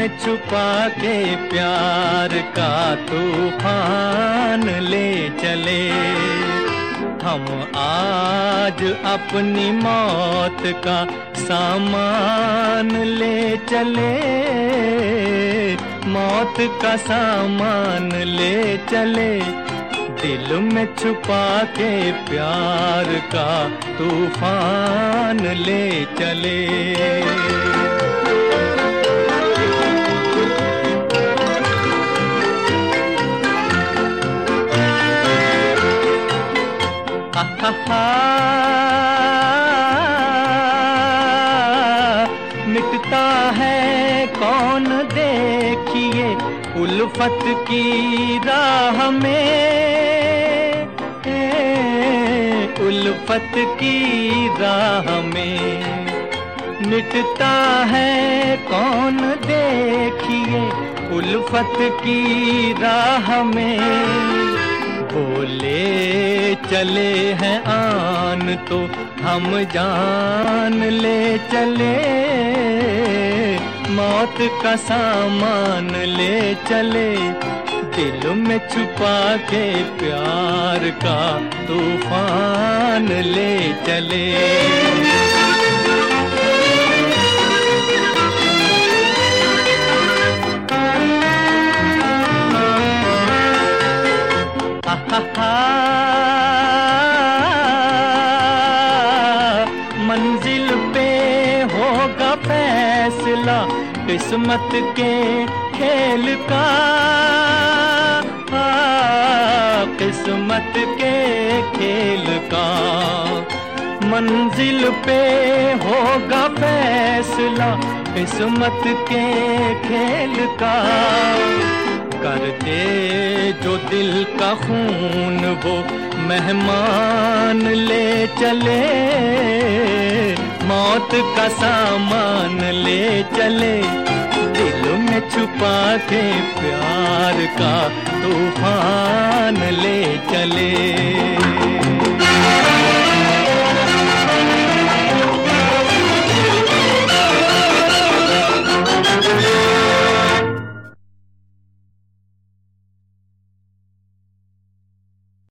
छुपा के प्यार का तूफान ले चले। हम आज अपनी मौत का सामान ले चले, मौत का सामान ले चले। दिल में छुपा के प्यार का तूफान ले चले। मिटता है कौन देखिए उल्फत की राह में, उल्फत की राह में। मिटता है कौन देखिए उल्फत की राह में। बोले चले हैं आन तो हम जान ले चले, मौत का सामान ले चले। दिल में छुपा के प्यार का तूफान ले चले। मंजिल पे होगा फैसला किस्मत के खेल का, किस्मत के खेल का। मंजिल पे होगा फैसला किस्मत के खेल का। कर दे जो दिल का खून वो मेहमान ले चले, मौत का सामान ले चले। दिल में छुपा के प्यार का तूफान ले चले।